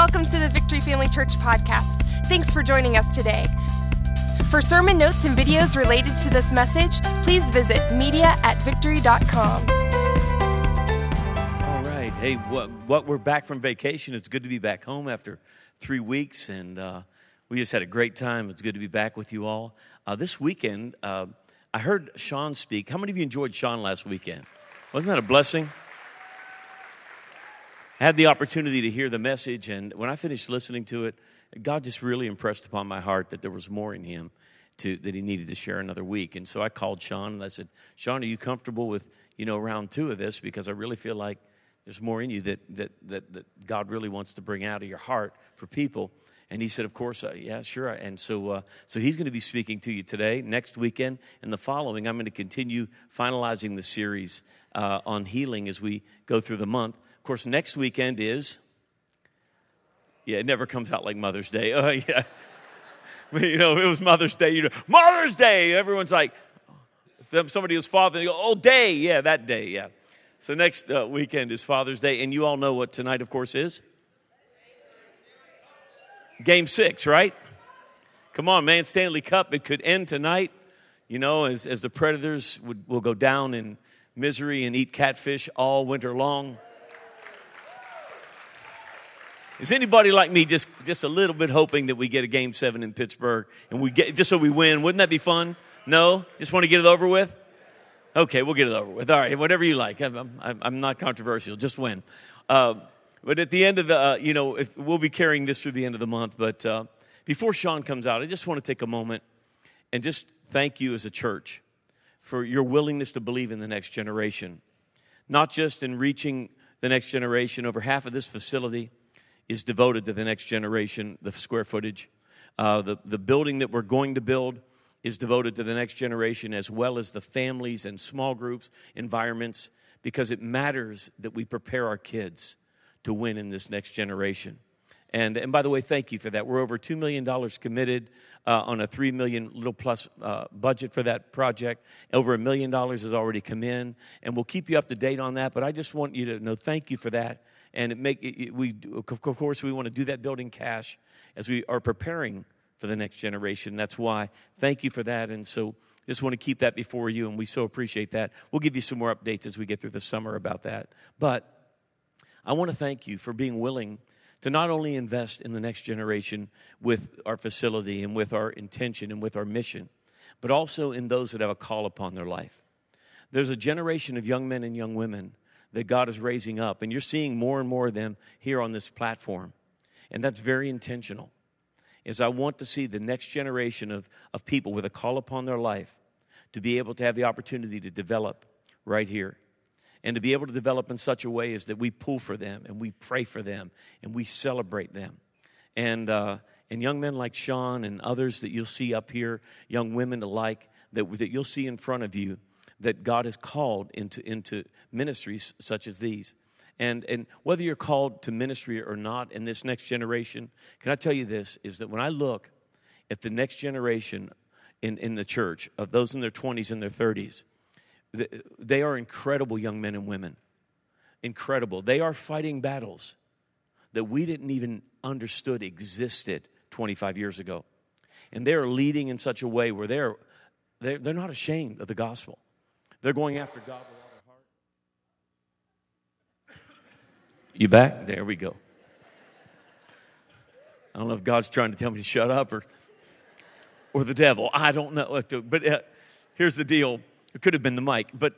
Welcome to the Victory Family Church podcast. Thanks for joining us today. For sermon notes and videos related to this message, please visit media@victory.com. All right. Hey, we're back from vacation. It's good to be back home after 3 weeks, and we just had a great time. It's good to be back with you all. This weekend, I heard Sean speak. How many of you enjoyed Sean last weekend? Wasn't that a blessing? I had the opportunity to hear the message, and when I finished listening to it, God just really impressed upon my heart that there was more in him that he needed to share another week. And so I called Sean, and I said, Sean, are you comfortable with, round 2 of this? Because I really feel like there's more in you that God really wants to bring out of your heart for people. And he said, of course, yeah, sure. And so he's going to be speaking to you today, next weekend, and the following. I'm going to continue finalizing the series on healing as we go through the month. Of course, next weekend is, it never comes out like Mother's Day. Oh, yeah. It was Mother's Day. Mother's Day. Everyone's like, if somebody was father, they go, oh, day. Yeah, that day, yeah. So next weekend is Father's Day. And you all know what tonight, of course, is? Game 6, right? Come on, man. Stanley Cup. It could end tonight, as the Predators will go down in misery and eat catfish all winter long. Is anybody like me just a little bit hoping that we get a Game 7 in Pittsburgh and we get just so we win? Wouldn't that be fun? No? Just want to get it over with? Okay, we'll get it over with. All right, whatever you like. I'm not controversial. Just win. But at the end of the, we'll be carrying this through the end of the month. But before Sean comes out, I just want to take a moment and just thank you as a church for your willingness to believe in the next generation. Not just in reaching the next generation. Over half of this facility is devoted to the next generation, the square footage. The building that we're going to build is devoted to the next generation, as well as the families and small groups, environments, because it matters that we prepare our kids to win in this next generation. And by the way, thank you for that. We're over $2 million committed on a $3 million little plus budget for that project. Over $1 million has already come in, and we'll keep you up to date on that. But I just want you to know, thank you for that. And of course, we want to do that building cash as we are preparing for the next generation. That's why. Thank you for that. And so just want to keep that before you, and we so appreciate that. We'll give you some more updates as we get through the summer about that. But I want to thank you for being willing to not only invest in the next generation with our facility and with our intention and with our mission, but also in those that have a call upon their life. There's a generation of young men and young women that God is raising up, and you're seeing more and more of them here on this platform. And that's very intentional, is I want to see the next generation of people with a call upon their life to be able to have the opportunity to develop right here. And to be able to develop in such a way as that we pull for them and we pray for them and we celebrate them. And young men like Sean and others that you'll see up here, young women alike, that you'll see in front of you, that God has called into ministries such as these. And whether you're called to ministry or not in this next generation, can I tell you this, is that when I look at the next generation in the church, of those in their 20s and their 30s, they are incredible young men and women. Incredible. They are fighting battles that we didn't even understood existed 25 years ago. And they're leading in such a way where they're not ashamed of the gospel. They're going after God with all their heart. You back? There we go. I don't know if God's trying to tell me to shut up or the devil. I don't know. But here's the deal. It could have been the mic. But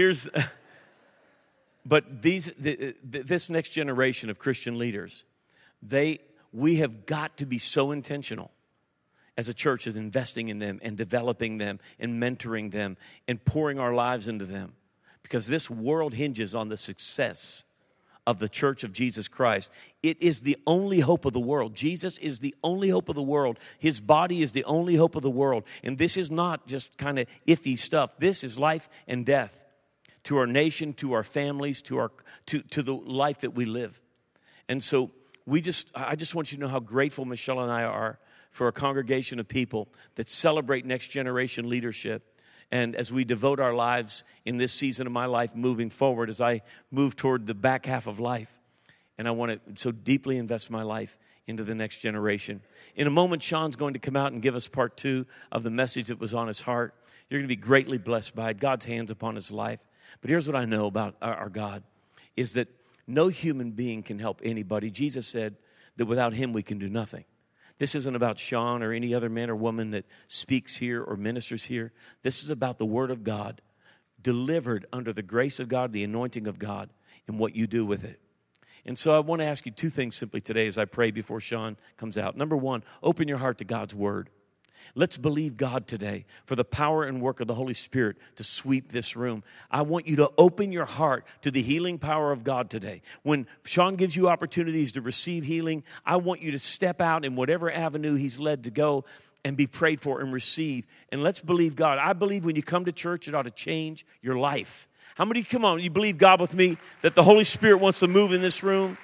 this next generation of Christian leaders, we have got to be so intentional as a church as investing in them and developing them and mentoring them and pouring our lives into them. Because this world hinges on the success of the church of Jesus Christ. It is the only hope of the world. Jesus is the only hope of the world. His body is the only hope of the world. And this is not just kind of iffy stuff. This is life and death to our nation, to our families, to the life that we live. And so I just want you to know how grateful Michelle and I are for a congregation of people that celebrate next generation leadership. And as we devote our lives in this season of my life moving forward, as I move toward the back half of life, and I want to so deeply invest my life into the next generation. In a moment, Sean's going to come out and give us part 2 of the message that was on his heart. You're going to be greatly blessed by it. God's hands upon his life. But here's what I know about our God, is that no human being can help anybody. Jesus said that without him we can do nothing. This isn't about Sean or any other man or woman that speaks here or ministers here. This is about the Word of God delivered under the grace of God, the anointing of God, and what you do with it. And so I want to ask you 2 things simply today as I pray before Sean comes out. Number 1, open your heart to God's Word. Let's believe God today for the power and work of the Holy Spirit to sweep this room. I want you to open your heart to the healing power of God today. When Sean gives you opportunities to receive healing, I want you to step out in whatever avenue he's led to go and be prayed for and receive. And let's believe God. I believe when you come to church, it ought to change your life. How many, come on, you believe God with me that the Holy Spirit wants to move in this room?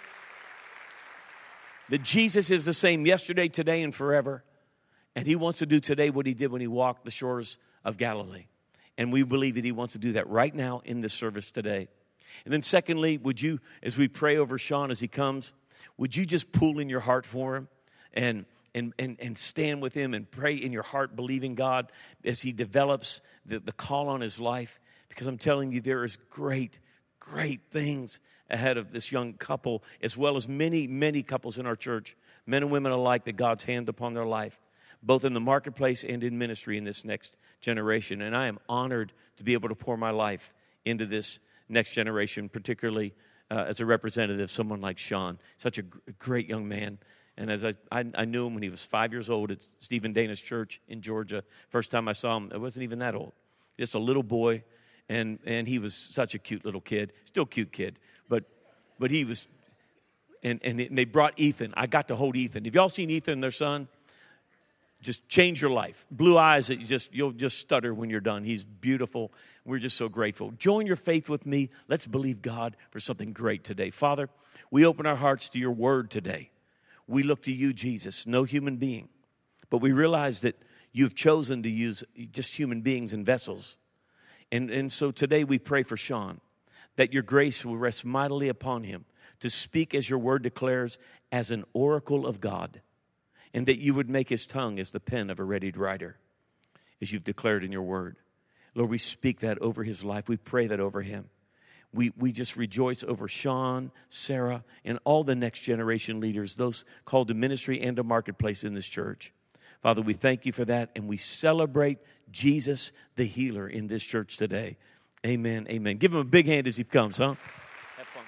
That Jesus is the same yesterday, today, and forever. And he wants to do today what he did when he walked the shores of Galilee. And we believe that he wants to do that right now in this service today. And then secondly, would you, as we pray over Sean as he comes, would you just pull in your heart for him and stand with him and pray in your heart, believing God as he develops the call on his life? Because I'm telling you, there is great, great things ahead of this young couple, as well as many, many couples in our church, men and women alike, that God's hand upon their life, both in the marketplace and in ministry in this next generation. And I am honored to be able to pour my life into this next generation, particularly as a representative of someone like Sean, such a great young man. And as I knew him when he was 5 years old at Stephen Dana's church in Georgia. First time I saw him, I wasn't even that old. Just a little boy, and he was such a cute little kid. Still cute kid, but he was, and they brought Ethan. I got to hold Ethan. Have y'all seen Ethan, their son? Just change your life. Blue eyes that you'll just stutter when you're done. He's beautiful. We're just so grateful. Join your faith with me. Let's believe God for something great today. Father, we open our hearts to your word today. We look to you, Jesus, no human being. But we realize that you've chosen to use just human beings and vessels. And so today we pray for Sean, that your grace will rest mightily upon him to speak as your word declares as an oracle of God. And that you would make his tongue as the pen of a readied writer, as you've declared in your word. Lord, we speak that over his life. We pray that over him. We just rejoice over Sean, Sarah, and all the next generation leaders, those called to ministry and to marketplace in this church. Father, we thank you for that, and we celebrate Jesus, the healer, in this church today. Amen, amen. Give him a big hand as he comes, huh? Have fun,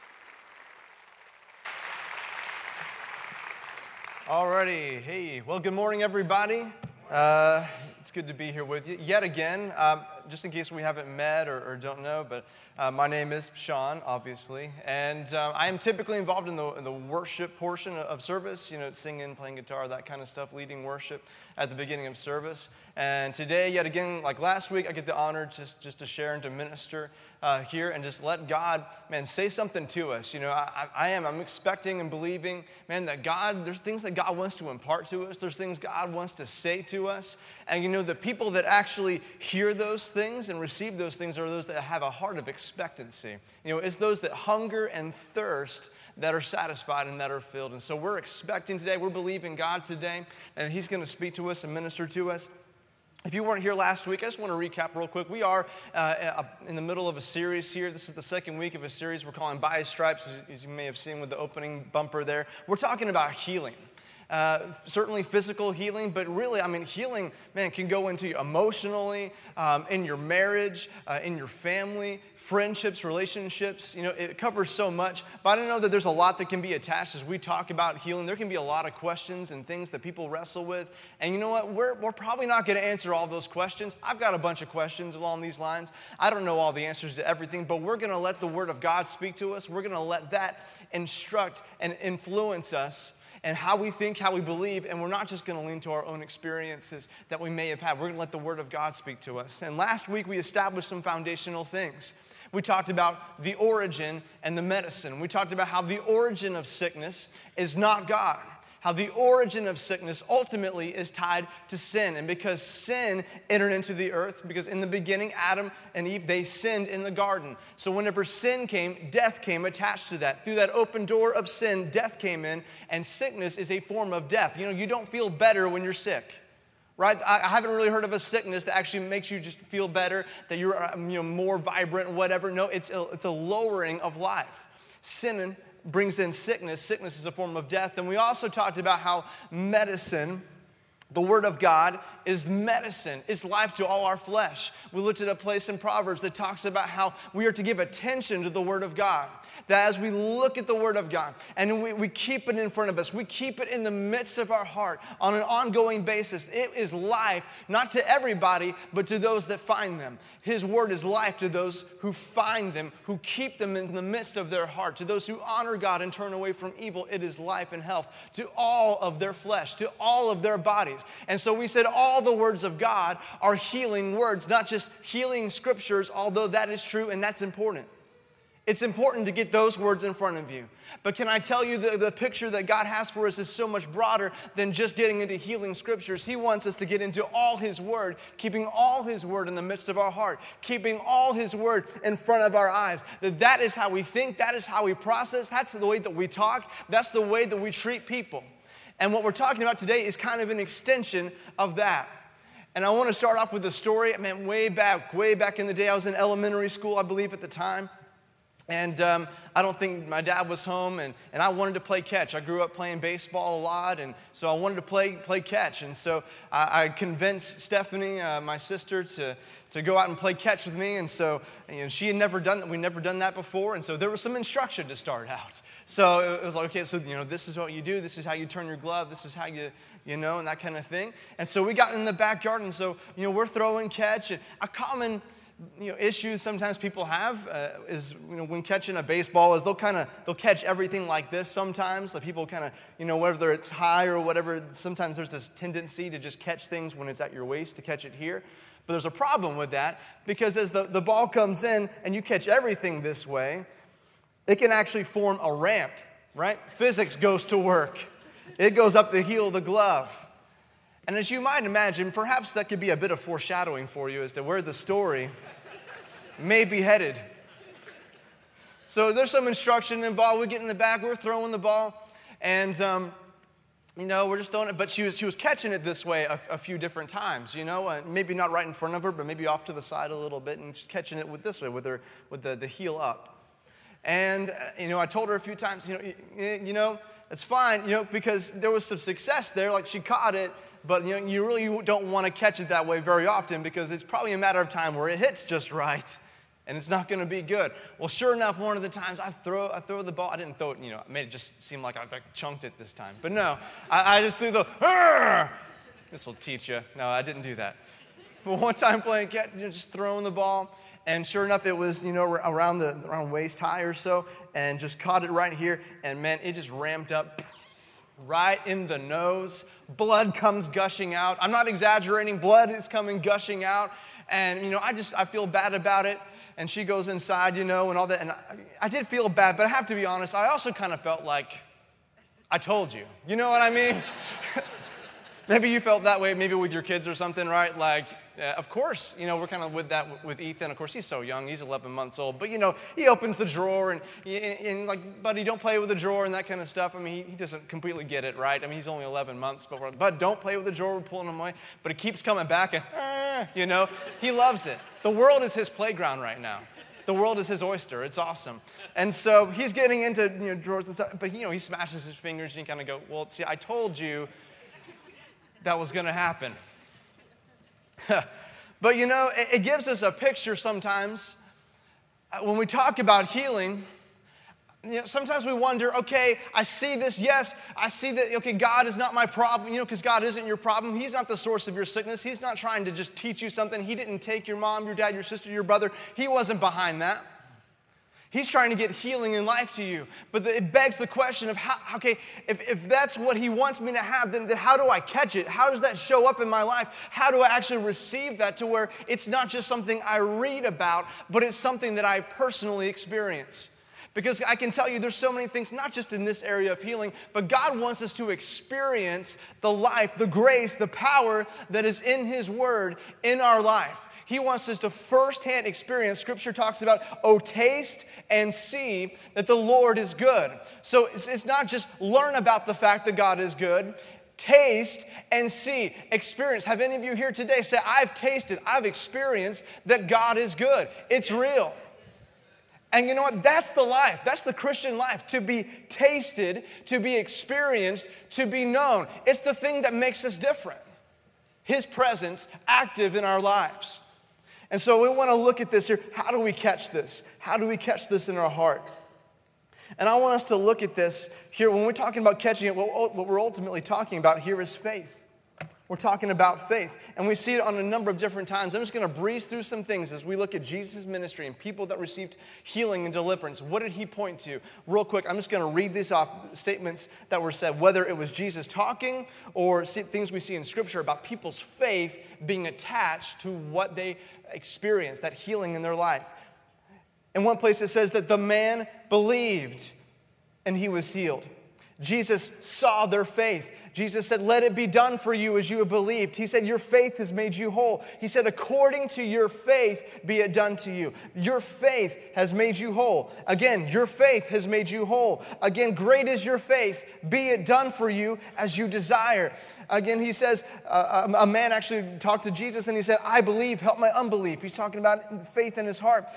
buddy. Alrighty, hey, well, good morning, everybody. It's good to be here with you yet again. Just in case we haven't met or don't know, but my name is Sean, obviously, and I am typically involved in the worship portion of service, singing, playing guitar, that kind of stuff, leading worship at the beginning of service. And today, yet again, like last week, I get the honor just to share and to minister here and just let God, man, say something to us. I'm expecting and believing, man, that God, there's things that God wants to impart to us. There's things God wants to say to us. And the people that actually hear those things and receive those things are those that have a heart of expectancy. It's those that hunger and thirst that are satisfied and that are filled. And so we're expecting today, we're believing God today, and he's going to speak to us and minister to us. If you weren't here last week, I just want to recap real quick. We are in the middle of a series here. This is the second week of a series we're calling By His Stripes, as you may have seen with the opening bumper there. We're talking about healing. Certainly physical healing, but really, healing, man, can go into you emotionally, in your marriage, in your family, friendships, relationships. It covers so much. But I don't know that there's a lot that can be attached as we talk about healing. There can be a lot of questions and things that people wrestle with. And you know what? We're probably not going to answer all those questions. I've got a bunch of questions along these lines. I don't know all the answers to everything, but we're going to let the Word of God speak to us. We're going to let that instruct and influence us and how we think, how we believe, and we're not just going to lean to our own experiences that we may have had. We're going to let the Word of God speak to us. And last week, we established some foundational things. We talked about the origin and the medicine. We talked about how the origin of sickness is not God. how the origin of sickness ultimately is tied to sin. And because sin entered into the earth, because in the beginning, Adam and Eve, they sinned in the garden. So whenever sin came, death came attached to that. Through that open door of sin, death came in, and sickness is a form of death. You know, you don't feel better when you're sick. Right? I haven't really heard of a sickness that actually makes you just feel better, that you're more vibrant or whatever. No, it's a lowering of life. Sin brings in sickness. Sickness is a form of death. And we also talked about how medicine, the Word of God, is medicine. It's life to all our flesh. We looked at a place in Proverbs that talks about how we are to give attention to the Word of God. That as we look at the Word of God and we keep it in front of us, we keep it in the midst of our heart on an ongoing basis, it is life, not to everybody, but to those that find them. His Word is life to those who find them, who keep them in the midst of their heart. To those who honor God and turn away from evil, it is life and health to all of their flesh, to all of their bodies. And so we said all the words of God are healing words, not just healing scriptures, although that is true and that's important. It's important to get those words in front of you. But can I tell you the picture that God has for us is so much broader than just getting into healing scriptures. He wants us to get into all His Word, keeping all His Word in the midst of our heart, keeping all His Word in front of our eyes. That is how we think, that is how we process, that's the way that we talk, that's the way that we treat people. And what we're talking about today is kind of an extension of that. And I want to start off with a story. Way back in the day, I was in elementary school, I believe at the time. And I don't think my dad was home, and I wanted to play catch. I grew up playing baseball a lot, and so I wanted to play catch. And so I convinced Stephanie, my sister, to go out and play catch with me. And so she had never done that. We'd never done that before, and so there was some instruction to start out. So it was like, okay, so this is what you do. This is how you turn your glove. This is how you and that kind of thing. And so we got in the backyard, and so we're throwing catch. And a common issues sometimes people have is when catching a baseball is they'll catch everything like this sometimes. So people kind of whether it's high or whatever, sometimes there's this tendency to just catch things when it's at your waist to catch it here. But there's a problem with that because as the ball comes in and you catch everything this way, it can actually form a ramp, right? Physics goes to work. It goes up the heel of the glove. And as you might imagine, perhaps that could be a bit of foreshadowing for you as to where the story may be headed. So there's some instruction involved. We get in the back, we're throwing the ball, and we're just throwing it. But she was catching it this way a few different times. Maybe not right in front of her, but maybe off to the side a little bit, and just catching it with this way, with the heel up. And I told her a few times, it's fine, because there was some success there. Like she caught it. But you really don't want to catch it that way very often because it's probably a matter of time where it hits just right, and it's not going to be good. Well, sure enough, one of the times I throw the ball. I didn't throw it. I made it just seem like I chunked it this time. But no, I just threw the. This will teach you. No, I didn't do that. But one time playing catch, just throwing the ball, and sure enough, it was around waist high or so, and just caught it right here, and man, it just ramped up. Right in the nose. Blood comes gushing out. I'm not exaggerating. Blood is coming gushing out. And, I feel bad about it. And she goes inside, and all that. And I did feel bad, but I have to be honest. I also kind of felt like I told you. You know what I mean? Maybe you felt that way, maybe with your kids or something, right? Like, of course, we're kind of with that with Ethan. Of course, he's so young. He's 11 months old. But, he opens the drawer and like, buddy, don't play with the drawer and that kind of stuff. I mean, he doesn't completely get it, right? I mean, he's only 11 months. But don't play with the drawer. We're pulling him away. But it keeps coming back and, he loves it. The world is his playground right now. The world is his oyster. It's awesome. And so he's getting into, drawers and stuff. But, he smashes his fingers and you kind of go, well, see, I told you that was going to happen. But it gives us a picture sometimes when we talk about healing. Sometimes we wonder, okay, I see this, yes, I see that, okay, God is not my problem, because God isn't your problem. He's not the source of your sickness. He's not trying to just teach you something. He didn't take your mom, your dad, your sister, your brother. He wasn't behind that. He's trying to get healing in life to you. But it begs the question of, how, okay, if that's what he wants me to have, then how do I catch it? How does that show up in my life? How do I actually receive that to where it's not just something I read about, but it's something that I personally experience? Because I can tell you there's so many things, not just in this area of healing, but God wants us to experience the life, the grace, the power that is in His Word in our life. He wants us to firsthand experience. Scripture talks about, oh, taste and see that the Lord is good. So it's not just learn about the fact that God is good. Taste and see, experience. Have any of you here today say, I've tasted, I've experienced that God is good. It's real. And you know what? That's the life. That's the Christian life. To be tasted, to be experienced, to be known. It's the thing that makes us different. His presence active in our lives. And so we want to look at this here. How do we catch this? How do we catch this in our heart? And I want us to look at this here. When we're talking about catching it, what we're ultimately talking about here is faith. We're talking about faith. And we see it on a number of different times. I'm just going to breeze through some things as we look at Jesus' ministry and people that received healing and deliverance. What did He point to? Real quick, I'm just going to read these off, statements that were said, whether it was Jesus talking or things we see in Scripture about people's faith being attached to what they experienced, that healing in their life. In one place it says that the man believed and he was healed. Jesus saw their faith. Jesus said, let it be done for you as you have believed. He said, your faith has made you whole. He said, according to your faith, be it done to you. Your faith has made you whole. Again, your faith has made you whole. Again, great is your faith. Be it done for you as you desire. Again, he says, a man actually talked to Jesus and he said, I believe, help my unbelief. He's talking about faith in his heart.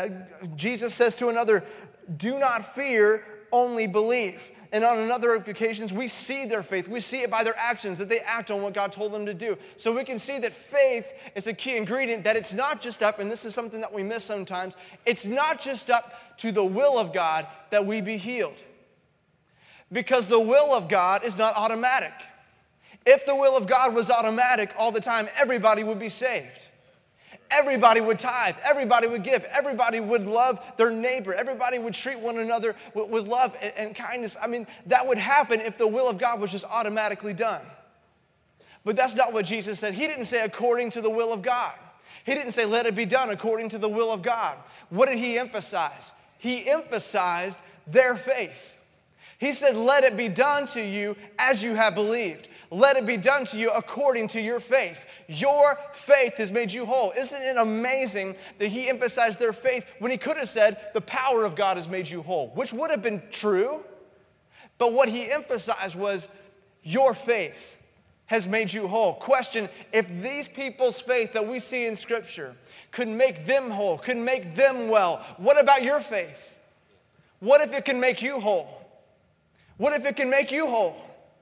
Jesus says to another, do not fear, only believe. And on another occasions, we see their faith. We see it by their actions, that they act on what God told them to do. So we can see that faith is a key ingredient, that it's not just up, and this is something that we miss sometimes, it's not just up to the will of God that we be healed. Because the will of God is not automatic. If the will of God was automatic all the time, everybody would be saved. Everybody would tithe. Everybody would give. Everybody would love their neighbor. Everybody would treat one another with love and kindness. I mean, that would happen if the will of God was just automatically done. But that's not what Jesus said. He didn't say according to the will of God. He didn't say let it be done according to the will of God. What did He emphasize? He emphasized their faith. He said, let it be done to you as you have believed. Let it be done to you according to your faith. Your faith has made you whole. Isn't it amazing that He emphasized their faith when He could have said, the power of God has made you whole, which would have been true. But what He emphasized was, your faith has made you whole. Question, if these people's faith that we see in Scripture could make them whole, could make them well, what about your faith? What if it can make you whole? What if it can make you whole?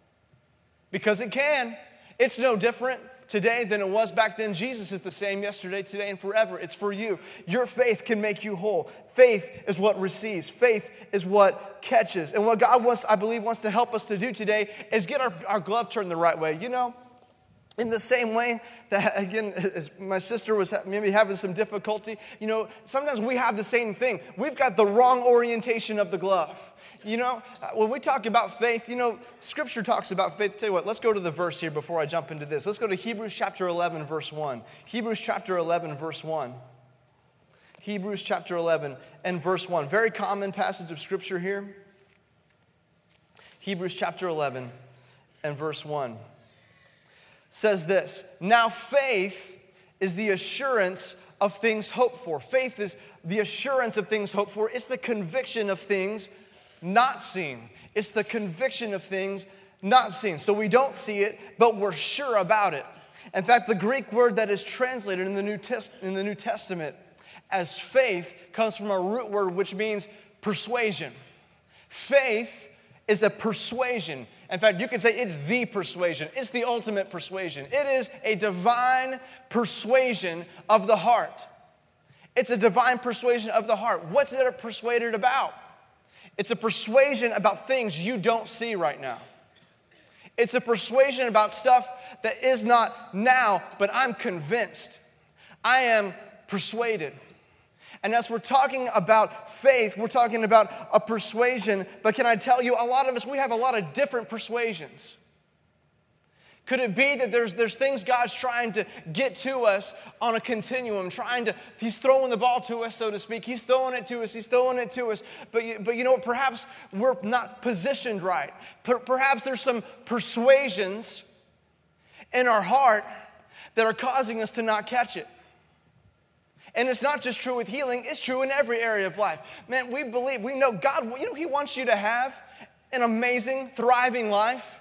Because it can. It's no different today than it was back then. Jesus is the same yesterday, today, and forever. It's for you. Your faith can make you whole. Faith is what receives. Faith is what catches. And what God wants, I believe, wants to help us to do today is get our glove turned the right way. You know, in the same way that, again, as my sister was maybe having some difficulty, you know, sometimes we have the same thing. We've got the wrong orientation of the glove. You know, when we talk about faith, you know, Scripture talks about faith. Tell you what, let's go to the verse here before I jump into this. Let's go to Hebrews chapter 11, verse 1. Hebrews chapter 11, verse 1. Hebrews chapter 11 and verse 1. Very common passage of Scripture here. Hebrews chapter 11 and verse 1 says this, now faith is the assurance of things hoped for. Faith is the assurance of things hoped for. It's the conviction of things not seen. It's the conviction of things not seen. So we don't see it, but we're sure about it. In fact, the Greek word that is translated in the New Testament as faith comes from a root word which means persuasion. Faith is a persuasion. In fact, you could say it's the persuasion. It's the ultimate persuasion. It is a divine persuasion of the heart. It's a divine persuasion of the heart. What's it persuaded about? It's a persuasion about things you don't see right now. It's a persuasion about stuff that is not now, but I'm convinced. I am persuaded. And as we're talking about faith, we're talking about a persuasion, but can I tell you, a lot of us, we have a lot of different persuasions. Could it be that there's things God's trying to get to us on a continuum, He's throwing the ball to us, so to speak. He's throwing it to us. But you know what? Perhaps we're not positioned right. Perhaps there's some persuasions in our heart that are causing us to not catch it. And it's not just true with healing, it's true in every area of life. Man, we know God, He wants you to have an amazing, thriving life.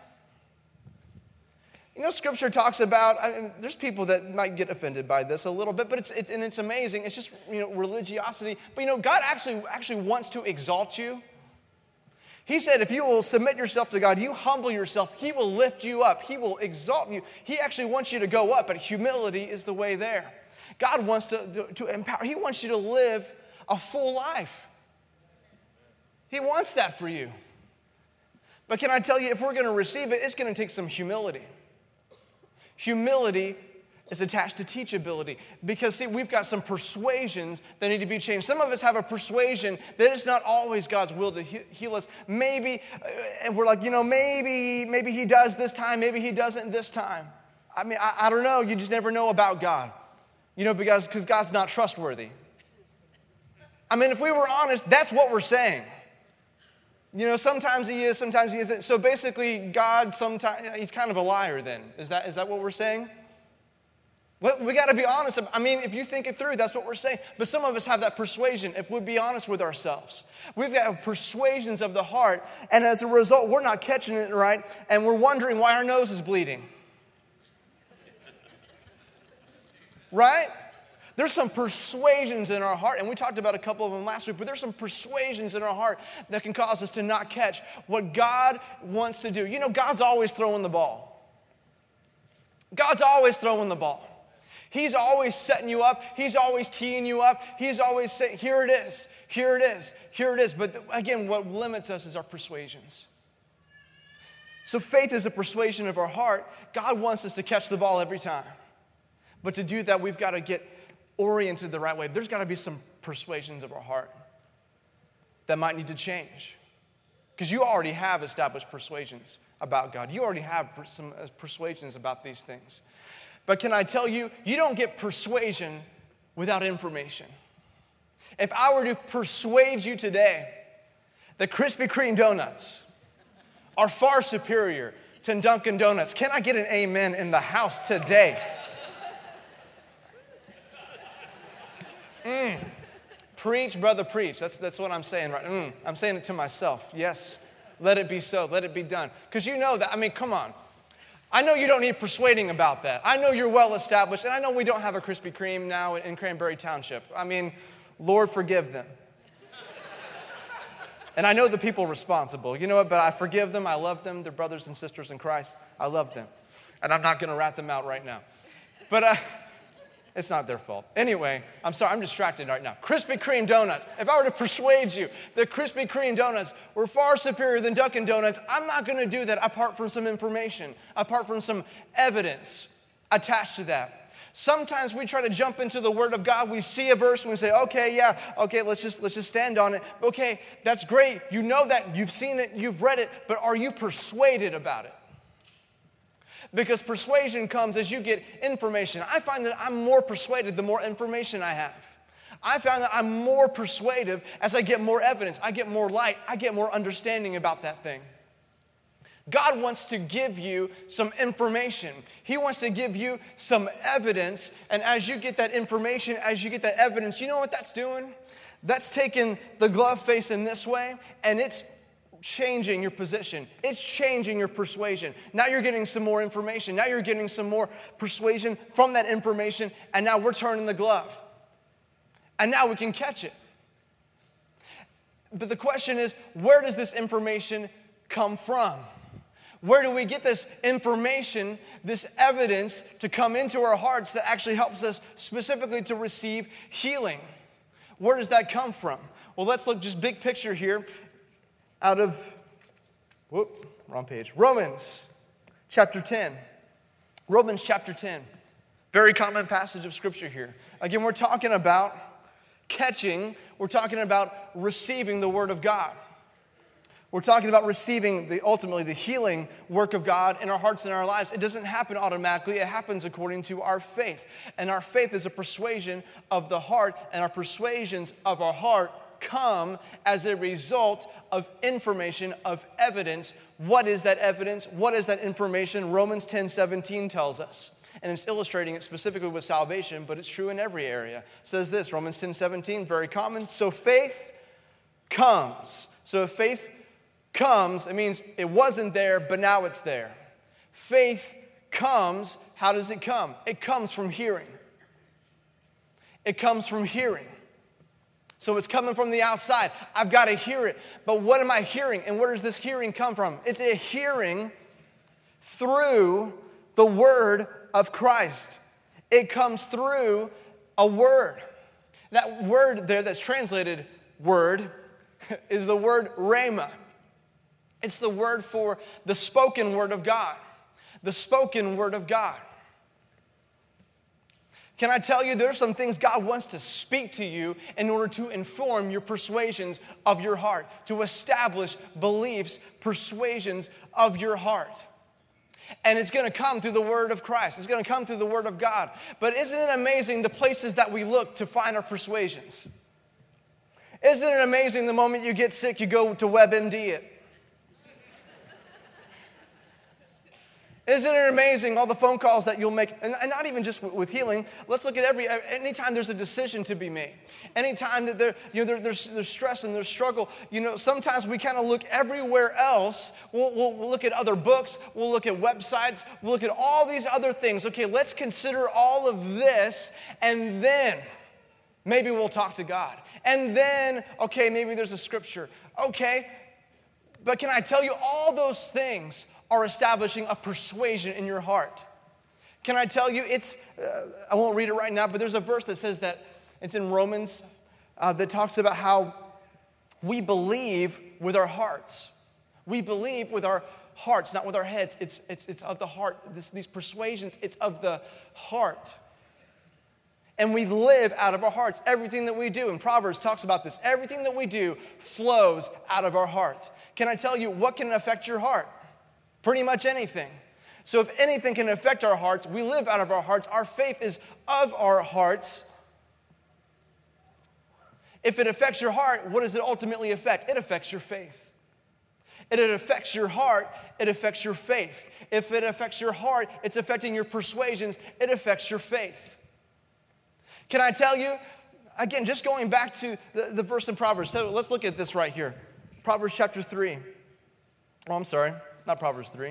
Scripture talks about, there's people that might get offended by this a little bit, but it's amazing. It's just, religiosity. But God actually wants to exalt you. He said if you will submit yourself to God, you humble yourself, He will lift you up. He will exalt you. He actually wants you to go up, but humility is the way there. God wants to empower. He wants you to live a full life. He wants that for you. But can I tell you, if we're going to receive it, it's going to take some humility. Humility is attached to teachability because, see, we've got some persuasions that need to be changed. Some of us have a persuasion that it's not always God's will to heal us. Maybe, and we're like, maybe He does this time, maybe He doesn't this time. I don't know. You just never know about God, because God's not trustworthy. If we were honest, that's what we're saying. Sometimes He is, sometimes He isn't. So basically, God sometimes, He's kind of a liar then. Is that what we're saying? Well, we got to be honest. If you think it through, that's what we're saying. But some of us have that persuasion, if we'd be honest with ourselves. We've got persuasions of the heart, and as a result, we're not catching it right, and we're wondering why our nose is bleeding. Right? There's some persuasions in our heart, and we talked about a couple of them last week, but there's some persuasions in our heart that can cause us to not catch what God wants to do. God's always throwing the ball. God's always throwing the ball. He's always setting you up. He's always teeing you up. He's always saying, here it is, here it is, here it is. But again, what limits us is our persuasions. So faith is a persuasion of our heart. God wants us to catch the ball every time. But to do that, we've got to get oriented the right way. There's got to be some persuasions of our heart that might need to change. Because you already have established persuasions about God. You already have some persuasions about these things. But can I tell you, you don't get persuasion without information. If I were to persuade you today that Krispy Kreme donuts are far superior to Dunkin' Donuts, can I get an amen in the house today? Preach, brother, preach. That's what I'm saying, right? I'm saying it to myself. Yes, let it be so. Let it be done. Because you know that. Come on. I know you don't need persuading about that. I know you're well established, and I know we don't have a Krispy Kreme now in Cranberry Township. Lord, forgive them. And I know the people responsible. You know what? But I forgive them. I love them. They're brothers and sisters in Christ. I love them. And I'm not going to rat them out right now. But it's not their fault. Anyway, I'm sorry, I'm distracted right now. Krispy Kreme donuts. If I were to persuade you that Krispy Kreme donuts were far superior than Dunkin' Donuts, I'm not going to do that apart from some information, apart from some evidence attached to that. Sometimes we try to jump into the Word of God. We see a verse and we say, okay, let's just stand on it. Okay, that's great. You know that. You've seen it. You've read it. But are you persuaded about it? Because persuasion comes as you get information. I find that I'm more persuaded the more information I have. I found that I'm more persuasive as I get more evidence. I get more light. I get more understanding about that thing. God wants to give you some information. He wants to give you some evidence. And as you get that information, as you get that evidence, you know what that's doing? That's taking the glove face in this way, and it's changing your position. It's changing your persuasion. Now you're getting some more information. Now you're getting some more persuasion from that information, and now we're turning the glove. And now we can catch it. But the question is, where does this information come from? Where do we get this information, this evidence to come into our hearts that actually helps us specifically to receive healing? Where does that come from? Well, let's look just big picture here. Out of, wrong page. Romans chapter 10. Romans chapter 10. Very common passage of Scripture here. Again, we're talking about catching. We're talking about receiving the Word of God. We're talking about receiving ultimately the healing work of God in our hearts and our lives. It doesn't happen automatically. It happens according to our faith. And our faith is a persuasion of the heart, and our persuasions of our heart come as a result of information, of evidence. What is that evidence? What is that information? Romans 10:17 tells us. And it's illustrating it specifically with salvation, but it's true in every area. It says this, Romans 10:17, very common. So faith comes. So if faith comes, it means it wasn't there, but now it's there. Faith comes. How does it come? It comes from hearing. It comes from hearing. So it's coming from the outside. I've got to hear it. But what am I hearing? And where does this hearing come from? It's a hearing through the word of Christ. It comes through a word. That word there that's translated word is the word rhema. It's the word for the spoken word of God. The spoken word of God. Can I tell you, there's some things God wants to speak to you in order to inform your persuasions of your heart, to establish beliefs, persuasions of your heart. And it's going to come through the word of Christ. It's going to come through the word of God. But isn't it amazing the places that we look to find our persuasions? Isn't it amazing the moment you get sick, you go to WebMD it? Isn't it amazing all the phone calls that you'll make, and not even just with healing. Let's look at anytime there's a decision to be made, anytime that there's stress and there's struggle. Sometimes we kind of look everywhere else. We'll look at other books. We'll look at websites. We'll look at all these other things. Okay, let's consider all of this, and then maybe we'll talk to God. And then, okay, maybe there's a scripture. Okay, but can I tell you, all those things are establishing a persuasion in your heart. Can I tell you, I won't read it right now, but there's a verse that says that, it's in Romans, that talks about how we believe with our hearts. We believe with our hearts, not with our heads. It's of the heart. These persuasions, it's of the heart. And we live out of our hearts. Everything that we do, and Proverbs talks about this, everything that we do flows out of our heart. Can I tell you, what can affect your heart? Pretty much anything. So if anything can affect our hearts, we live out of our hearts. Our faith is of our hearts. If it affects your heart, what does it ultimately affect? It affects your faith. If it affects your heart, it affects your faith. If it affects your heart, it's affecting your persuasions. It affects your faith. Can I tell you, again, just going back to the verse in Proverbs. So let's look at this right here. Proverbs chapter 3. Oh, I'm sorry. Not Proverbs 3.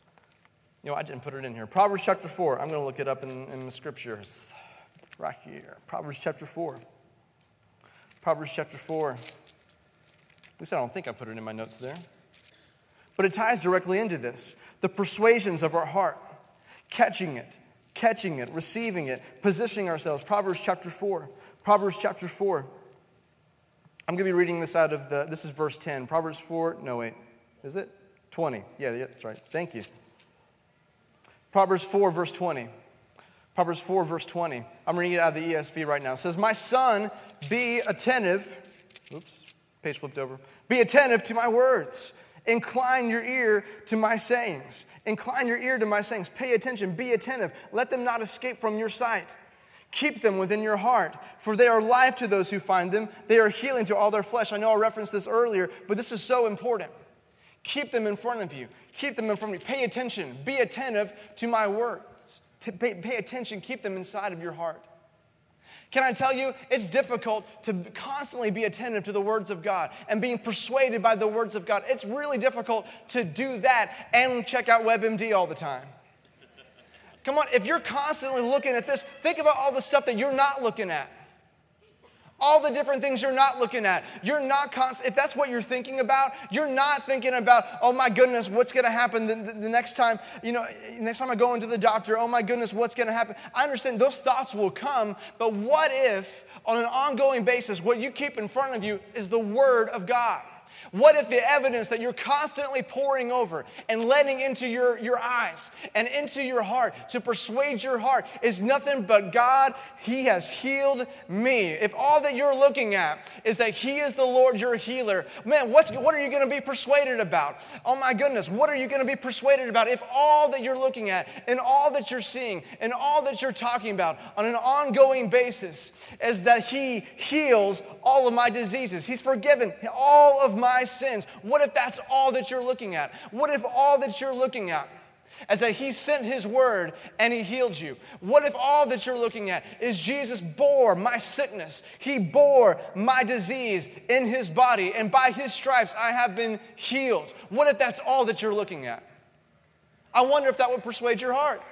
I didn't put it in here. Proverbs chapter 4. I'm going to look it up in the scriptures. Right here. Proverbs chapter 4. Proverbs chapter 4. At least I don't think I put it in my notes there. But it ties directly into this. The persuasions of our heart. Catching it, receiving it, positioning ourselves. Proverbs chapter 4. Proverbs chapter 4. I'm going to be reading this out of this is verse 10. Proverbs 4. No, wait. Is it? 20. Yeah, that's right. Thank you. Proverbs 4, verse 20. Proverbs 4, verse 20. I'm reading it out of the ESV right now. It says, my son, be attentive. Oops, page flipped over. Be attentive to my words. Incline your ear to my sayings. Incline your ear to my sayings. Pay attention. Be attentive. Let them not escape from your sight. Keep them within your heart, for they are life to those who find them. They are healing to all their flesh. I know I referenced this earlier, but this is so important. Keep them in front of you. Keep them in front of you. Pay attention. Be attentive to my words. Pay attention. Keep them inside of your heart. Can I tell you, it's difficult to constantly be attentive to the words of God and being persuaded by the words of God. It's really difficult to do that and check out WebMD all the time. Come on, if you're constantly looking at this, think about all the stuff that you're not looking at. All the different things you're not looking at. You're not if that's what you're thinking about, you're not thinking about, oh my goodness, what's going to happen the next time, next time I go into the doctor, oh my goodness, what's going to happen? I understand those thoughts will come, but what if on an ongoing basis, what you keep in front of you is the Word of God? What if the evidence that you're constantly poring over and letting into your eyes and into your heart to persuade your heart is nothing but God, He has healed me. If all that you're looking at is that He is the Lord, your healer, man, what are you going to be persuaded about? Oh my goodness, what are you going to be persuaded about if all that you're looking at and all that you're seeing and all that you're talking about on an ongoing basis is that He heals all of my diseases. He's forgiven all of my sins. What if that's all that you're looking at? What if all that you're looking at is that He sent His word and He healed you? What if all that you're looking at is Jesus bore my sickness? He bore my disease in His body, and by His stripes I have been healed. What if that's all that you're looking at? I wonder if that would persuade your heart.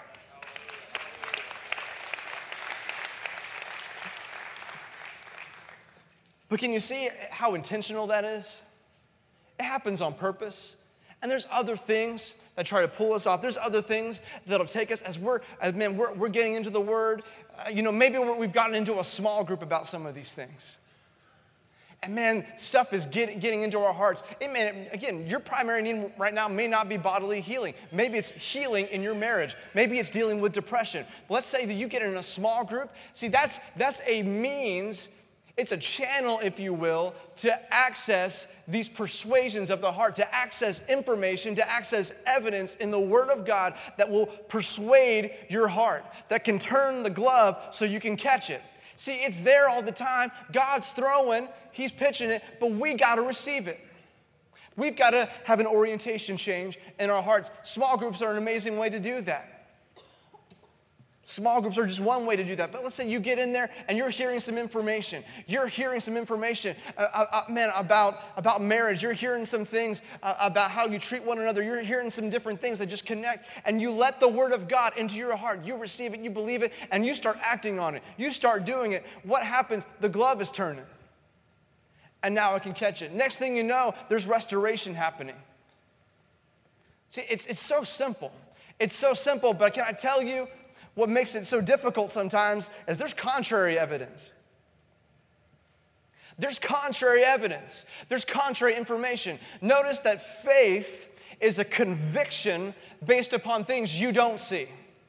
But can you see how intentional that is? It happens on purpose. And there's other things that try to pull us off. There's other things that'll take us as we're getting into the Word. Maybe we've gotten into a small group about some of these things. And man, stuff is getting into our hearts. Again, your primary need right now may not be bodily healing. Maybe it's healing in your marriage. Maybe it's dealing with depression. But let's say that you get in a small group. See, that's a means. It's a channel, if you will, to access these persuasions of the heart, to access information, to access evidence in the Word of God that will persuade your heart, that can turn the glove so you can catch it. See, it's there all the time. God's throwing, He's pitching it, but we got to receive it. We've got to have an orientation change in our hearts. Small groups are an amazing way to do that. Small groups are just one way to do that. But let's say you get in there and you're hearing some information. You're hearing some information, about marriage. You're hearing some things about how you treat one another. You're hearing some different things that just connect. And you let the Word of God into your heart. You receive it, you believe it, and you start acting on it. You start doing it. What happens? The glove is turning. And now I can catch it. Next thing you know, there's restoration happening. See, it's so simple. It's so simple, but can I tell you, what makes it so difficult sometimes is there's contrary evidence. There's contrary evidence. There's contrary information. Notice that faith is a conviction based upon things you don't see.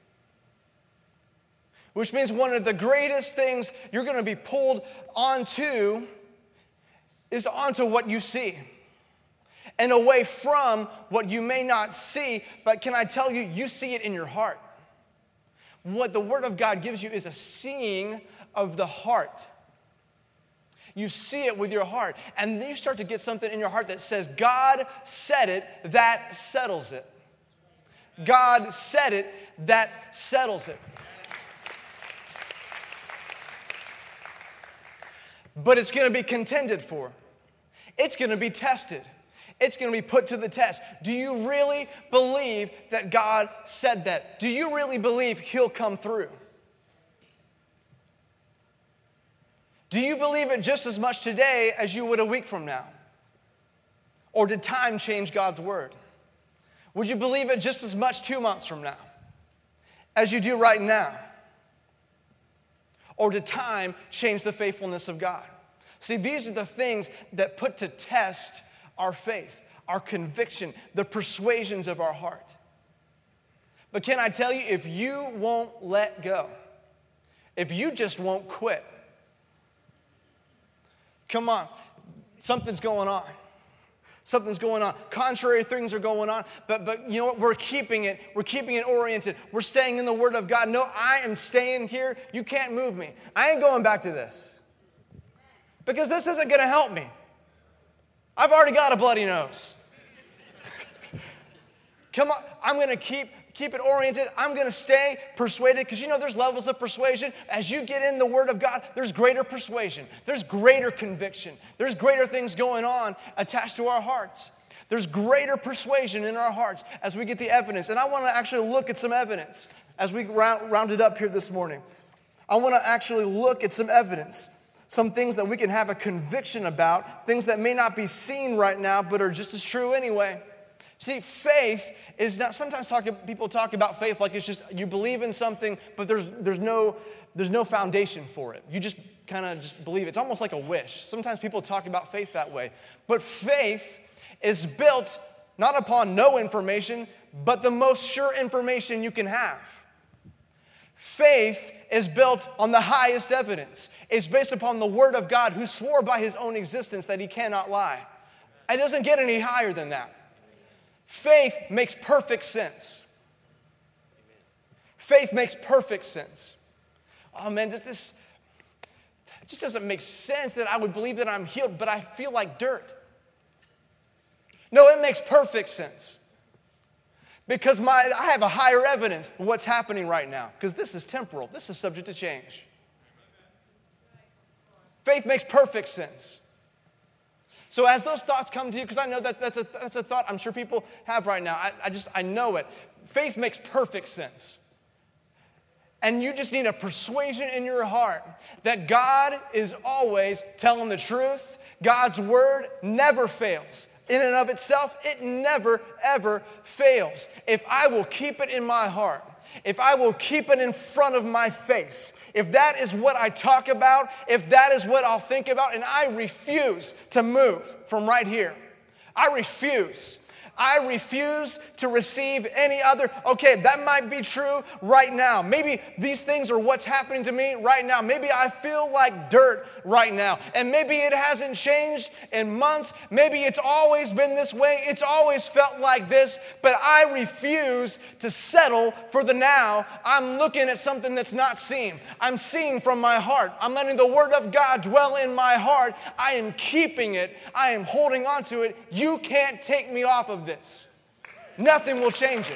Which means one of the greatest things you're going to be pulled onto is onto what you see. And away from what you may not see, but can I tell you, you see it in your heart. What the Word of God gives you is a seeing of the heart. You see it with your heart. And then you start to get something in your heart that says, God said it, that settles it. God said it, that settles it. But it's going to be contended for. It's going to be tested. It's going to be put to the test. Do you really believe that God said that? Do you really believe He'll come through? Do you believe it just as much today as you would a week from now? Or did time change God's Word? Would you believe it just as much 2 months from now as you do right now? Or did time change the faithfulness of God? See, these are the things that put to test our faith, our conviction, the persuasions of our heart. But can I tell you, if you won't let go, if you just won't quit, come on, something's going on. Something's going on. Contrary things are going on, but you know what? We're keeping it oriented. We're staying in the Word of God. No, I am staying here. You can't move me. I ain't going back to this. Because this isn't going to help me. I've already got a bloody nose. Come on, I'm going to keep it oriented. I'm going to stay persuaded because there's levels of persuasion. As you get in the Word of God, there's greater persuasion. There's greater conviction. There's greater things going on attached to our hearts. There's greater persuasion in our hearts as we get the evidence. And I want to actually look at some evidence as we round it up here this morning. I want to actually look at some evidence. Some things that we can have a conviction about, things that may not be seen right now, but are just as true anyway. See, faith is not, sometimes people talk about faith like it's just you believe in something, but there's no foundation for it. You just kind of just believe it. It's almost like a wish. Sometimes people talk about faith that way. But faith is built not upon no information, but the most sure information you can have. Faith is built on the highest evidence. It's based upon the Word of God, who swore by His own existence that He cannot lie. It doesn't get any higher than that. Faith makes perfect sense. Faith makes perfect sense. Oh man, it just doesn't make sense that I would believe that I'm healed, but I feel like dirt. No, it makes perfect sense. Because I have a higher evidence of what's happening right now. Because this is temporal. This is subject to change. Faith makes perfect sense. So as those thoughts come to you, because I know that's a thought I'm sure people have right now. I know it. Faith makes perfect sense. And you just need a persuasion in your heart that God is always telling the truth. God's word never fails. In and of itself, it never, ever fails. If I will keep it in my heart, if I will keep it in front of my face, if that is what I talk about, if that is what I'll think about, and I refuse to move from right here. I refuse to receive any other. Okay, that might be true right now. Maybe these things are what's happening to me right now. Maybe I feel like dirt right now. And maybe it hasn't changed in months. Maybe it's always been this way. It's always felt like this. But I refuse to settle for the now. I'm looking at something that's not seen. I'm seeing from my heart. I'm letting the Word of God dwell in my heart. I am keeping it. I am holding on to it. You can't take me off of this. Nothing will change it.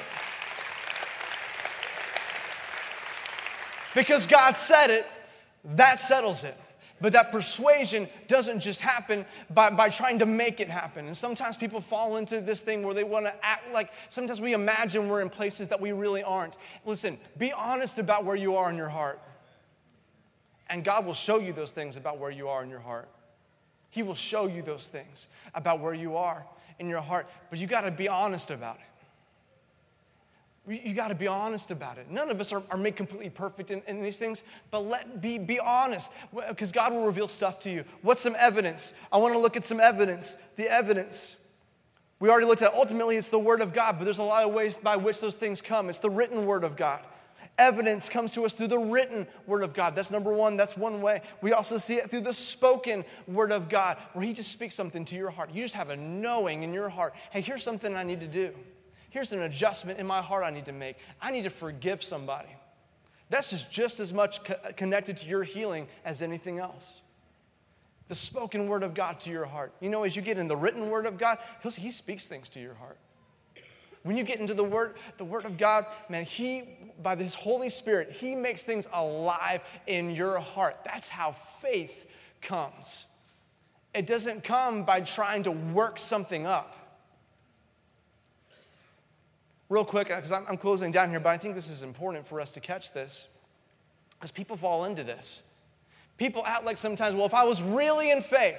Because God said it, that settles it. But that persuasion doesn't just happen by trying to make it happen. And sometimes people fall into this thing where they want to act like, sometimes we imagine we're in places that we really aren't. Listen, be honest about where you are in your heart. And God will show you those things about where you are in your heart. He will show you those things about where you are in your heart. But you got to be honest about it. You got to be honest about it. None of us are made completely perfect in these things, but be honest, because God will reveal stuff to you. What's some evidence? I want to look at some evidence. The evidence. We already looked at, ultimately, it's the Word of God, but there's a lot of ways by which those things come. It's the written Word of God. Evidence comes to us through the written Word of God. That's number one. That's one way. We also see it through the spoken Word of God, where He just speaks something to your heart. You just have a knowing in your heart. Hey, here's something I need to do. Here's an adjustment in my heart I need to make. I need to forgive somebody. That's just as much connected to your healing as anything else. The spoken Word of God to your heart. You know, as you get in the written Word of God, He speaks things to your heart. When you get into the Word of God, man, by His Holy Spirit, He makes things alive in your heart. That's how faith comes. It doesn't come by trying to work something up. Real quick, because I'm closing down here, but I think this is important for us to catch this, because people fall into this. People act like sometimes, well, if I was really in faith,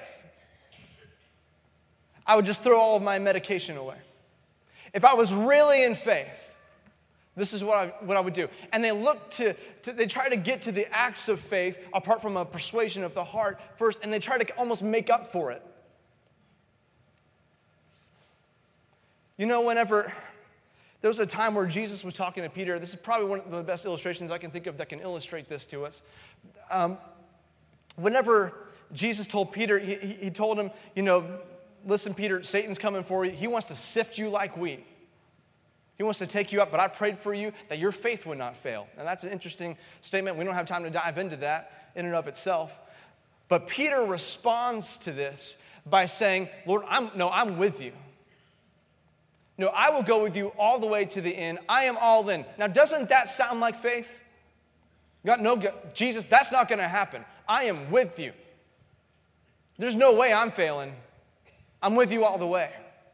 I would just throw all of my medication away. If I was really in faith, this is what I would do. And they try to get to the acts of faith apart from a persuasion of the heart first, and they try to almost make up for it. You know, whenever there was a time where Jesus was talking to Peter, this is probably one of the best illustrations I can think of that can illustrate this to us. Whenever Jesus told Peter, he told him, you know, listen, Peter, Satan's coming for you. He wants to sift you like wheat. He wants to take you up, but I prayed for you that your faith would not fail. Now, that's an interesting statement. We don't have time to dive into that in and of itself. But Peter responds to this by saying, Lord, I'm with you. No, I will go with you all the way to the end. I am all in. Now, doesn't that sound like faith? God, no, Jesus, that's not going to happen. I am with you. There's no way I'm failing. I'm with you all the way.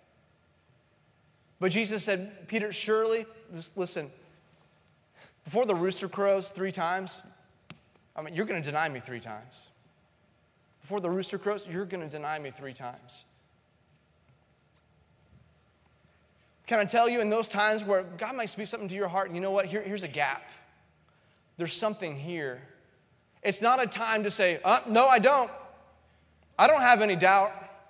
But Jesus said, Peter, surely, listen, before the rooster crows 3 times, you're going to deny me 3 times. Before the rooster crows, you're going to deny me 3 times. Can I tell you, in those times where God might speak something to your heart, you know what? Here's a gap. There's something here. It's not a time to say, no, I don't. I don't have any doubt.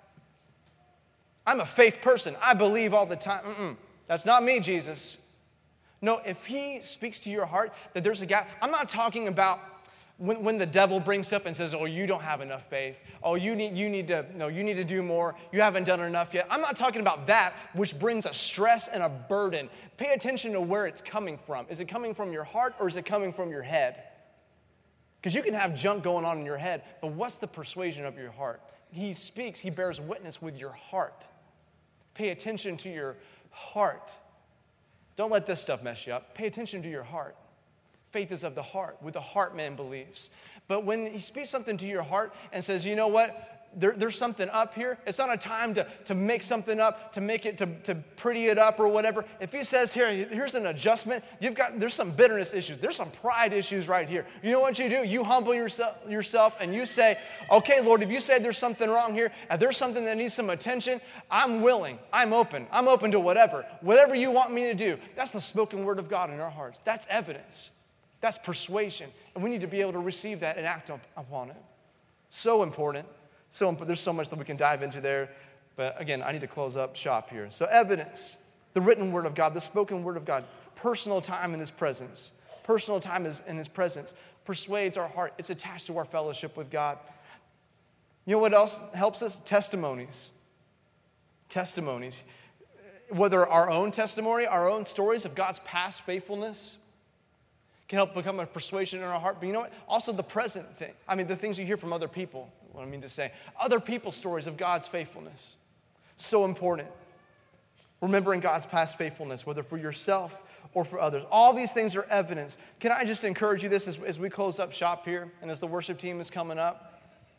I'm a faith person. I believe all the time. That's not me, Jesus. No, if he speaks to your heart that there's a gap, I'm not talking about when the devil brings stuff and says, oh, you don't have enough faith. Oh, you need to do more. You haven't done enough yet. I'm not talking about that, which brings a stress and a burden. Pay attention to where it's coming from. Is it coming from your heart or is it coming from your head? Because you can have junk going on in your head, but what's the persuasion of your heart? He speaks, he bears witness with your heart. Pay attention to your heart. Don't let this stuff mess you up. Pay attention to your heart. Faith is of the heart. With the heart, man believes. But when he speaks something to your heart and says, you know what? There's something up here. It's not a time to make something up, to make it, to pretty it up or whatever. If he says, here's an adjustment, there's some bitterness issues. There's some pride issues right here. You know what you do? You humble yourself and you say, okay, Lord, if you say there's something wrong here, if there's something that needs some attention, I'm willing. I'm open. I'm open to whatever. Whatever you want me to do. That's the spoken word of God in our hearts. That's evidence. That's persuasion. And we need to be able to receive that and act upon it. So important. There's so much that we can dive into there. But again, I need to close up shop here. So evidence, the written word of God, the spoken word of God, personal time in his presence. Personal time in his presence persuades our heart. It's attached to our fellowship with God. You know what else helps us? Testimonies. Testimonies. Whether our own testimony, our own stories of God's past faithfulness can help become a persuasion in our heart. But you know what? Also the present thing. I mean, the things you hear from other people. What I mean to say. Other people's stories of God's faithfulness. So important. Remembering God's past faithfulness, whether for yourself or for others. All these things are evidence. Can I just encourage you this as we close up shop here and as the worship team is coming up?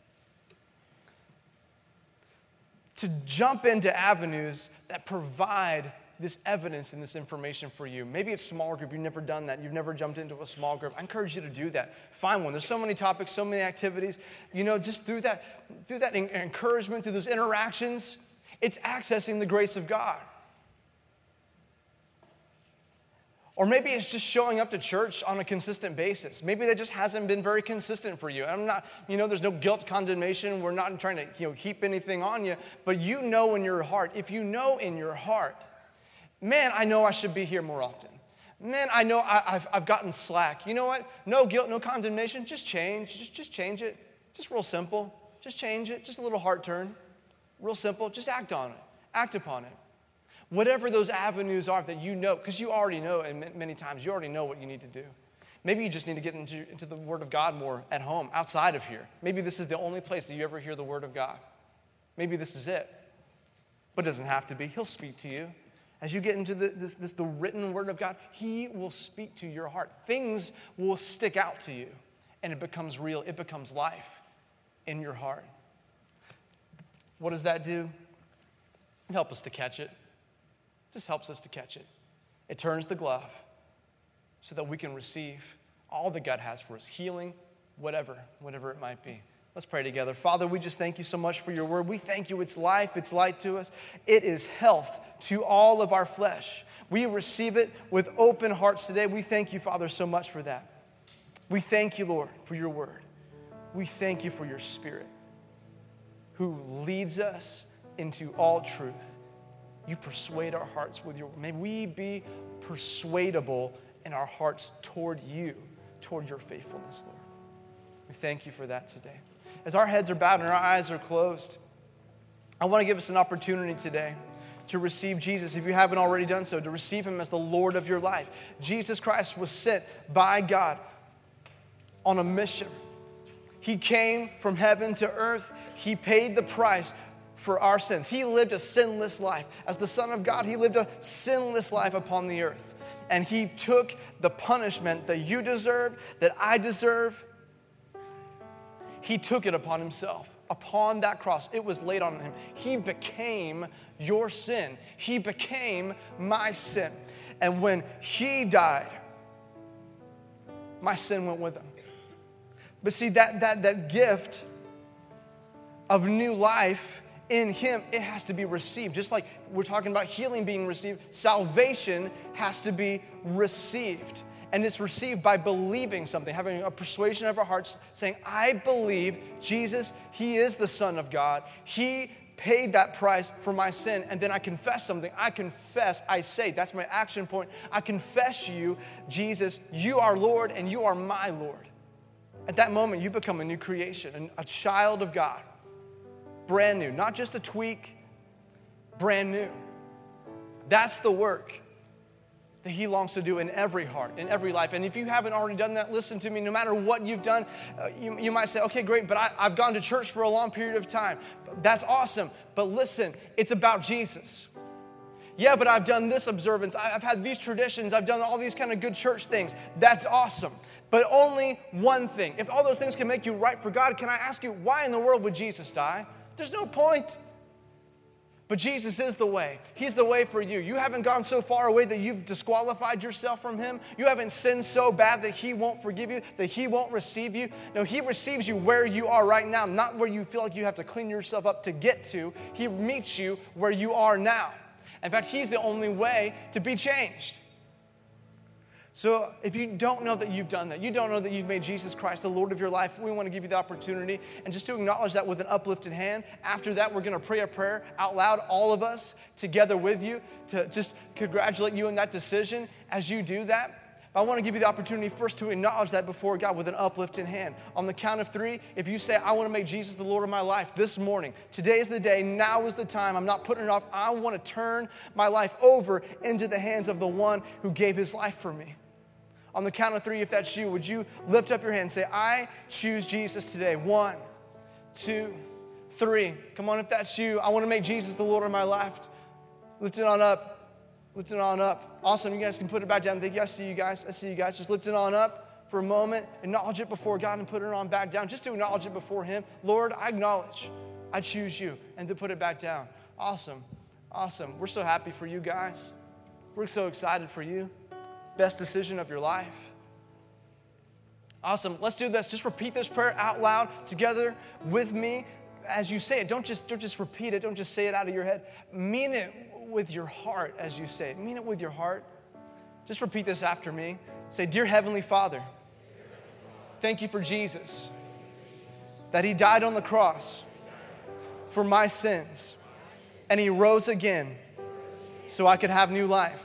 To jump into avenues that provide this evidence and this information for you. Maybe it's small group. You've never done that. You've never jumped into a small group. I encourage you to do that. Find one. There's so many topics, so many activities. You know, just through that encouragement, through those interactions, it's accessing the grace of God. Or maybe it's just showing up to church on a consistent basis. Maybe that just hasn't been very consistent for you. I'm not, there's no guilt, condemnation. We're not trying to, heap anything on you. But you know in your heart, if you know in your heart, man, I know I should be here more often. Man, I know I've gotten slack. You know what? No guilt, no condemnation. Just change. Just change it. Just real simple. Just change it. Just a little heart turn. Real simple. Just act on it. Act upon it. Whatever those avenues are that you know, because you already know, and many times you already know what you need to do. Maybe you just need to get into the Word of God more at home, outside of here. Maybe this is the only place that you ever hear the Word of God. Maybe this is it. But it doesn't have to be. He'll speak to you. As you get into the written word of God, he will speak to your heart. Things will stick out to you, and it becomes real. It becomes life in your heart. What does that do? It helps us to catch it. It just helps us to catch it. It turns the glove so that we can receive all that God has for us, healing, whatever it might be. Let's pray together. Father, we just thank you so much for your word. We thank you. It's life. It's light to us. It is health to all of our flesh. We receive it with open hearts today. We thank you, Father, so much for that. We thank you, Lord, for your word. We thank you for your Spirit who leads us into all truth. You persuade our hearts with your word. May we be persuadable in our hearts toward you, toward your faithfulness, Lord. We thank you for that today. As our heads are bowed and our eyes are closed, I want to give us an opportunity today to receive Jesus, if you haven't already done so, to receive him as the Lord of your life. Jesus Christ was sent by God on a mission. He came from heaven to earth. He paid the price for our sins. He lived a sinless life. As the Son of God, he lived a sinless life upon the earth. And he took the punishment that you deserve, that I deserve. He took it upon himself. Upon that cross, it was laid on him. He became your sin. He became my sin. And when he died, my sin went with him. But see, that gift of new life in him, it has to be received. Just like we're talking about healing being received, salvation has to be received. And it's received by believing something, having a persuasion of our hearts, saying, I believe Jesus, he is the Son of God. He paid that price for my sin. And then I confess something. I say, that's my action point. I confess you, Jesus, you are Lord and you are my Lord. At that moment, you become a new creation, a child of God. Brand new, not just a tweak, brand new. That's the work that he longs to do in every heart, in every life. And if you haven't already done that, listen to me. No matter what you've done, you might say, okay, great, but I've gone to church for a long period of time. That's awesome. But listen, it's about Jesus. Yeah, but I've done this observance. I've had these traditions. I've done all these kind of good church things. That's awesome. But only one thing. If all those things can make you right for God, can I ask you, why in the world would Jesus die? There's no point. But Jesus is the way. He's the way for you. You haven't gone so far away that you've disqualified yourself from him. You haven't sinned so bad that he won't forgive you, that he won't receive you. No, he receives you where you are right now, not where you feel like you have to clean yourself up to get to. He meets you where you are now. In fact, he's the only way to be changed. So if you don't know that you've done that, you don't know that you've made Jesus Christ the Lord of your life, we want to give you the opportunity and just to acknowledge that with an uplifted hand. After that, we're going to pray a prayer out loud, all of us together with you, to just congratulate you on that decision as you do that. But I want to give you the opportunity first to acknowledge that before God with an uplifted hand. On the count of 3, if you say, I want to make Jesus the Lord of my life this morning, today is the day, now is the time, I'm not putting it off, I want to turn my life over into the hands of the one who gave his life for me. On the count of 3, if that's you, would you lift up your hand and say, I choose Jesus today. 1, 2, 3. Come on, if that's you, I want to make Jesus the Lord of my life. Lift it on up. Lift it on up. Awesome. You guys can put it back down. Thank you. I see you guys. Just lift it on up for a moment. Acknowledge it before God and put it on back down. Just to acknowledge it before him. Lord, I acknowledge. I choose you. And to put it back down. Awesome. Awesome. We're so happy for you guys. We're so excited for you. Best decision of your life. Awesome. Let's do this. Just repeat this prayer out loud together with me as you say it. Don't just repeat it. Don't just say it out of your head. Mean it with your heart as you say it. Mean it with your heart. Just repeat this after me. Say, Dear Heavenly Father, thank you for Jesus, that he died on the cross for my sins, and he rose again so I could have new life.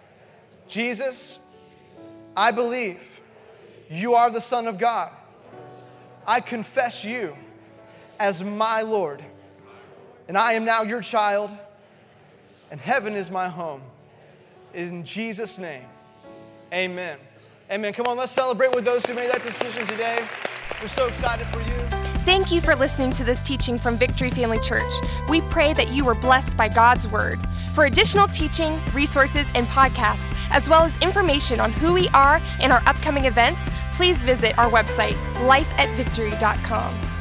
Jesus, I believe you are the Son of God. I confess you as my Lord, and I am now your child, and heaven is my home. In Jesus' name, amen. Amen. Come on, let's celebrate with those who made that decision today. We're so excited for you. Thank you for listening to this teaching from Victory Family Church. We pray that you were blessed by God's Word. For additional teaching, resources, and podcasts, as well as information on who we are and our upcoming events, please visit our website, lifeatvictory.com.